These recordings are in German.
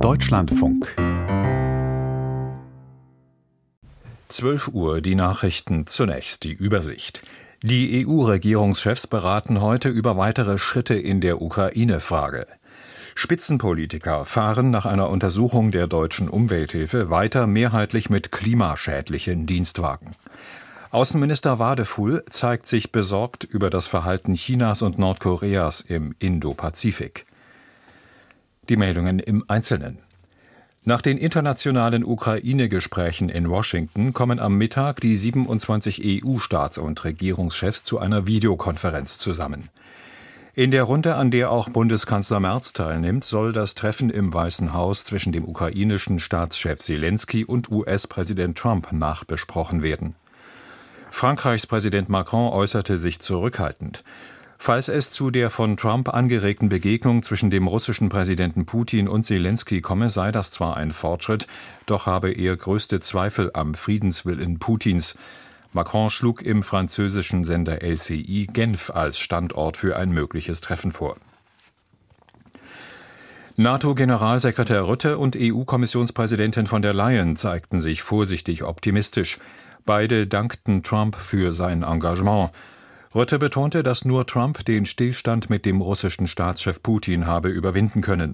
Deutschlandfunk. 12 Uhr, die Nachrichten, zunächst die Übersicht. Die EU-Regierungschefs beraten heute über weitere Schritte in der Ukraine-Frage. Spitzenpolitiker fahren nach einer Untersuchung der deutschen Umwelthilfe weiter mehrheitlich mit klimaschädlichen Dienstwagen. Außenminister Wadefuhl zeigt sich besorgt über das Verhalten Chinas und Nordkoreas im Indo-Pazifik. Die Meldungen im Einzelnen. Nach den internationalen Ukraine-Gesprächen in Washington kommen am Mittag die 27 EU-Staats- und Regierungschefs zu einer Videokonferenz zusammen. In der Runde, an der auch Bundeskanzler Merz teilnimmt, soll das Treffen im Weißen Haus zwischen dem ukrainischen Staatschef Zelensky und US-Präsident Trump nachbesprochen werden. Frankreichs Präsident Macron äußerte sich zurückhaltend. Falls es zu der von Trump angeregten Begegnung zwischen dem russischen Präsidenten Putin und Zelensky komme, sei das zwar ein Fortschritt, doch habe er größte Zweifel am Friedenswillen Putins. Macron schlug im französischen Sender LCI Genf als Standort für ein mögliches Treffen vor. NATO-Generalsekretär Rutte und EU-Kommissionspräsidentin von der Leyen zeigten sich vorsichtig optimistisch. Beide dankten Trump für sein Engagement. Rutte betonte, dass nur Trump den Stillstand mit dem russischen Staatschef Putin habe überwinden können.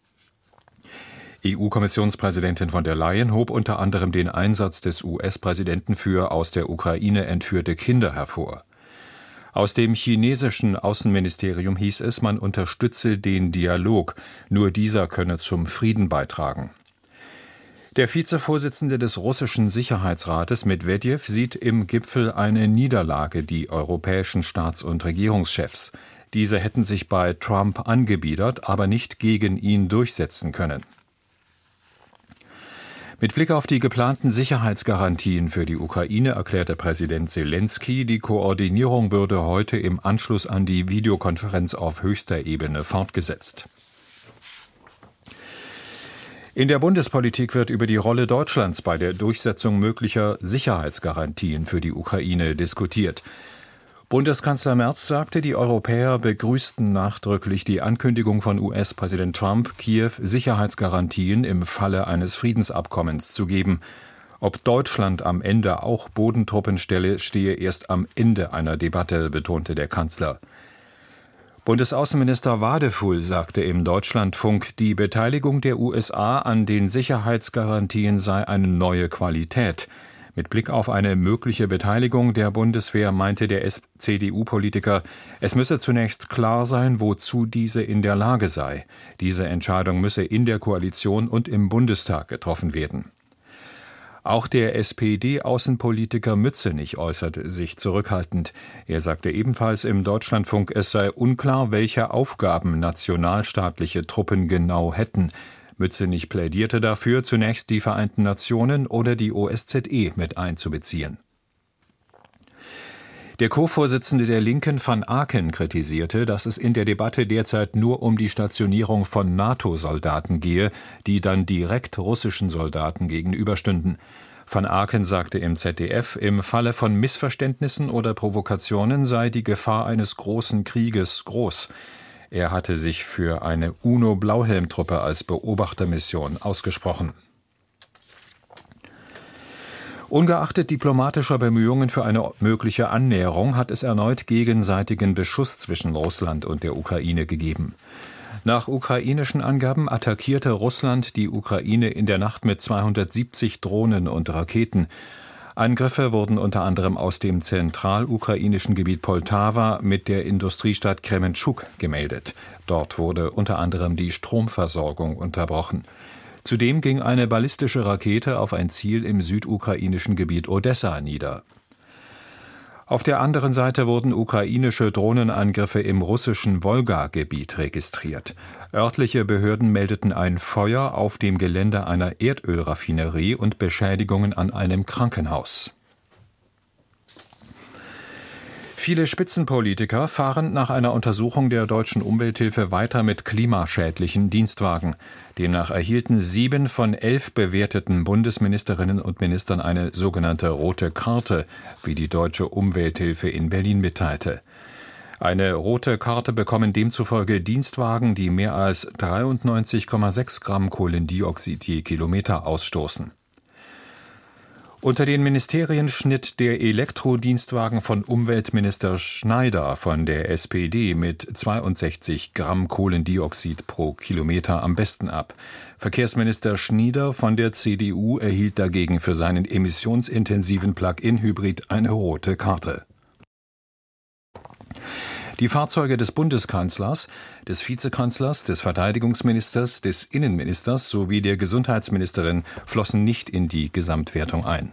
EU-Kommissionspräsidentin von der Leyen hob unter anderem den Einsatz des US-Präsidenten für aus der Ukraine entführte Kinder hervor. Aus dem chinesischen Außenministerium hieß es, man unterstütze den Dialog, nur dieser könne zum Frieden beitragen. Der Vizevorsitzende des russischen Sicherheitsrates Medwedew sieht im Gipfel eine Niederlage die europäischen Staats- und Regierungschefs. Diese hätten sich bei Trump angebiedert, aber nicht gegen ihn durchsetzen können. Mit Blick auf die geplanten Sicherheitsgarantien für die Ukraine erklärte Präsident Zelensky, die Koordinierung würde heute im Anschluss an die Videokonferenz auf höchster Ebene fortgesetzt. In der Bundespolitik wird über die Rolle Deutschlands bei der Durchsetzung möglicher Sicherheitsgarantien für die Ukraine diskutiert. Bundeskanzler Merz sagte, die Europäer begrüßten nachdrücklich die Ankündigung von US-Präsident Trump, Kiew Sicherheitsgarantien im Falle eines Friedensabkommens zu geben. Ob Deutschland am Ende auch Bodentruppen stelle, stehe erst am Ende einer Debatte, betonte der Kanzler. Bundesaußenminister Wadefuhl sagte im Deutschlandfunk, die Beteiligung der USA an den Sicherheitsgarantien sei eine neue Qualität. Mit Blick auf eine mögliche Beteiligung der Bundeswehr meinte der CDU-Politiker, es müsse zunächst klar sein, wozu diese in der Lage sei. Diese Entscheidung müsse in der Koalition und im Bundestag getroffen werden. Auch der SPD-Außenpolitiker Mützenich äußerte sich zurückhaltend. Er sagte ebenfalls im Deutschlandfunk, es sei unklar, welche Aufgaben nationalstaatliche Truppen genau hätten. Mützenich plädierte dafür, zunächst die Vereinten Nationen oder die OSZE mit einzubeziehen. Der Co-Vorsitzende der Linken Van Aken kritisierte, dass es in der Debatte derzeit nur um die Stationierung von NATO-Soldaten gehe, die dann direkt russischen Soldaten gegenüberstünden. Van Aken sagte im ZDF, im Falle von Missverständnissen oder Provokationen sei die Gefahr eines großen Krieges groß. Er hatte sich für eine UNO-Blauhelmtruppe als Beobachtermission ausgesprochen. Ungeachtet diplomatischer Bemühungen für eine mögliche Annäherung hat es erneut gegenseitigen Beschuss zwischen Russland und der Ukraine gegeben. Nach ukrainischen Angaben attackierte Russland die Ukraine in der Nacht mit 270 Drohnen und Raketen. Angriffe wurden unter anderem aus dem zentralukrainischen Gebiet Poltawa mit der Industriestadt Krementschuk gemeldet. Dort wurde unter anderem die Stromversorgung unterbrochen. Zudem ging eine ballistische Rakete auf ein Ziel im südukrainischen Gebiet Odessa nieder. Auf der anderen Seite wurden ukrainische Drohnenangriffe im russischen Wolga-Gebiet registriert. Örtliche Behörden meldeten ein Feuer auf dem Gelände einer Erdölraffinerie und Beschädigungen an einem Krankenhaus. Viele Spitzenpolitiker fahren nach einer Untersuchung der deutschen Umwelthilfe weiter mit klimaschädlichen Dienstwagen. Demnach erhielten 7 von 11 bewerteten Bundesministerinnen und Ministern eine sogenannte rote Karte, wie die deutsche Umwelthilfe in Berlin mitteilte. Eine rote Karte bekommen demzufolge Dienstwagen, die mehr als 93,6 Gramm Kohlendioxid je Kilometer ausstoßen. Unter den Ministerien schnitt der Elektrodienstwagen von Umweltminister Schneider von der SPD mit 62 Gramm Kohlendioxid pro Kilometer am besten ab. Verkehrsminister Schnieder von der CDU erhielt dagegen für seinen emissionsintensiven Plug-in-Hybrid eine rote Karte. Die Fahrzeuge des Bundeskanzlers, des Vizekanzlers, des Verteidigungsministers, des Innenministers sowie der Gesundheitsministerin flossen nicht in die Gesamtwertung ein.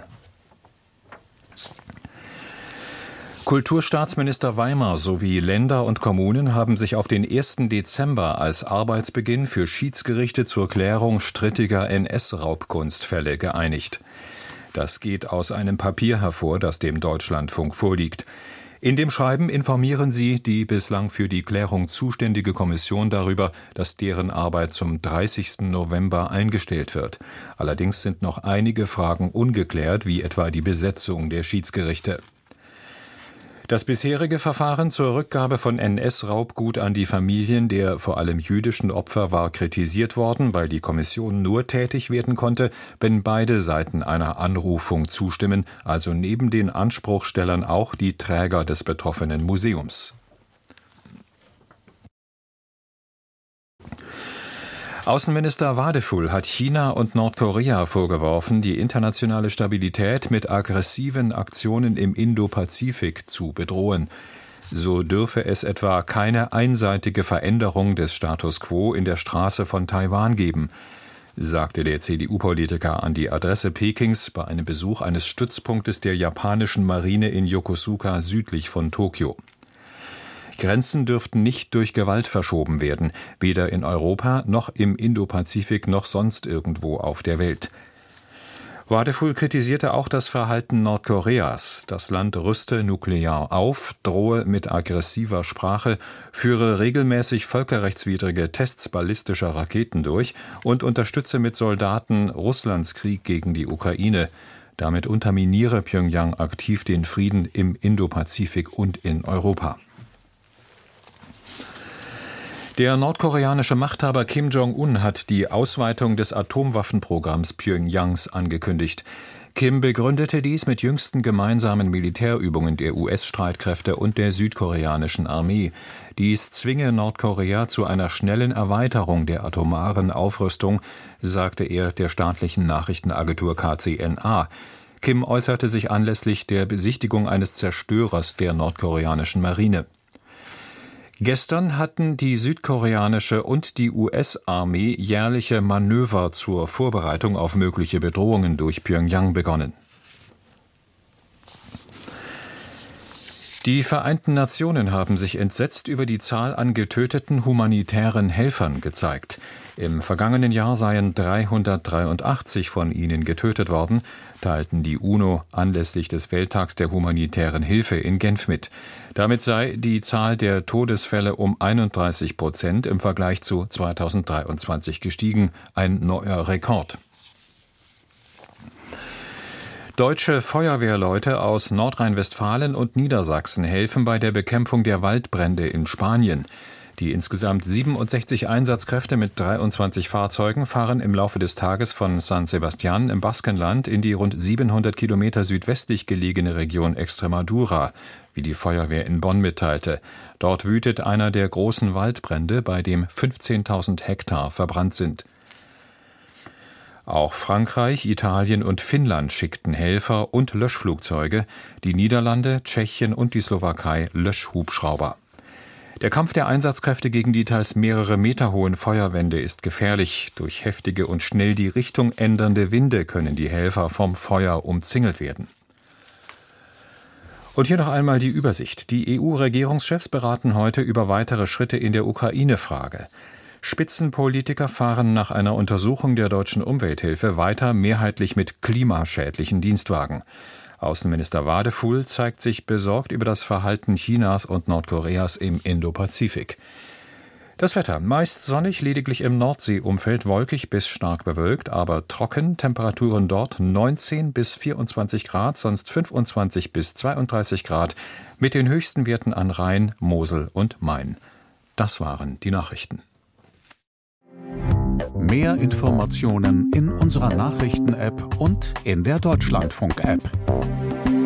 Kulturstaatsminister Weimar sowie Länder und Kommunen haben sich auf den 1. Dezember als Arbeitsbeginn für Schiedsgerichte zur Klärung strittiger NS-Raubkunstfälle geeinigt. Das geht aus einem Papier hervor, das dem Deutschlandfunk vorliegt. In dem Schreiben informieren sie die bislang für die Klärung zuständige Kommission darüber, dass deren Arbeit zum 30. November eingestellt wird. Allerdings sind noch einige Fragen ungeklärt, wie etwa die Besetzung der Schiedsgerichte. Das bisherige Verfahren zur Rückgabe von NS-Raubgut an die Familien der vor allem jüdischen Opfer war kritisiert worden, weil die Kommission nur tätig werden konnte, wenn beide Seiten einer Anrufung zustimmen, also neben den Anspruchstellern auch die Träger des betroffenen Museums. Außenminister Wadefull hat China und Nordkorea vorgeworfen, die internationale Stabilität mit aggressiven Aktionen im Indo-Pazifik zu bedrohen. So dürfe es etwa keine einseitige Veränderung des Status quo in der Straße von Taiwan geben, sagte der CDU-Politiker an die Adresse Pekings bei einem Besuch eines Stützpunktes der japanischen Marine in Yokosuka südlich von Tokio. Grenzen dürften nicht durch Gewalt verschoben werden, weder in Europa noch im Indopazifik noch sonst irgendwo auf der Welt. Wadefull kritisierte auch das Verhalten Nordkoreas. Das Land rüste nuklear auf, drohe mit aggressiver Sprache, führe regelmäßig völkerrechtswidrige Tests ballistischer Raketen durch und unterstütze mit Soldaten Russlands Krieg gegen die Ukraine. Damit unterminiere Pyongyang aktiv den Frieden im Indopazifik und in Europa. Der nordkoreanische Machthaber Kim Jong-un hat die Ausweitung des Atomwaffenprogramms Pyongyangs angekündigt. Kim begründete dies mit jüngsten gemeinsamen Militärübungen der US-Streitkräfte und der südkoreanischen Armee. Dies zwinge Nordkorea zu einer schnellen Erweiterung der atomaren Aufrüstung, sagte er der staatlichen Nachrichtenagentur KCNA. Kim äußerte sich anlässlich der Besichtigung eines Zerstörers der nordkoreanischen Marine. Gestern hatten die südkoreanische und die US-Armee jährliche Manöver zur Vorbereitung auf mögliche Bedrohungen durch Pyongyang begonnen. Die Vereinten Nationen haben sich entsetzt über die Zahl an getöteten humanitären Helfern gezeigt. Im vergangenen Jahr seien 383 von ihnen getötet worden, teilten die UNO anlässlich des Welttags der humanitären Hilfe in Genf mit. Damit sei die Zahl der Todesfälle um 31% im Vergleich zu 2023 gestiegen, ein neuer Rekord. Deutsche Feuerwehrleute aus Nordrhein-Westfalen und Niedersachsen helfen bei der Bekämpfung der Waldbrände in Spanien. Die insgesamt 67 Einsatzkräfte mit 23 Fahrzeugen fahren im Laufe des Tages von San Sebastián im Baskenland in die rund 700 Kilometer südwestlich gelegene Region Extremadura, wie die Feuerwehr in Bonn mitteilte. Dort wütet einer der großen Waldbrände, bei dem 15.000 Hektar verbrannt sind. Auch Frankreich, Italien und Finnland schickten Helfer und Löschflugzeuge, die Niederlande, Tschechien und die Slowakei Löschhubschrauber. Der Kampf der Einsatzkräfte gegen die teils mehrere Meter hohen Feuerwände ist gefährlich. Durch heftige und schnell die Richtung ändernde Winde können die Helfer vom Feuer umzingelt werden. Und hier noch einmal die Übersicht. Die EU-Regierungschefs beraten heute über weitere Schritte in der Ukraine-Frage. Spitzenpolitiker fahren nach einer Untersuchung der deutschen Umwelthilfe weiter mehrheitlich mit klimaschädlichen Dienstwagen. Außenminister Wadefull zeigt sich besorgt über das Verhalten Chinas und Nordkoreas im Indopazifik. Das Wetter meist sonnig, lediglich im Nordseeumfeld wolkig bis stark bewölkt, aber trocken. Temperaturen dort 19 bis 24 Grad, sonst 25 bis 32 Grad, mit den höchsten Werten an Rhein, Mosel und Main. Das waren die Nachrichten. Mehr Informationen in unserer Nachrichten-App und in der Deutschlandfunk-App.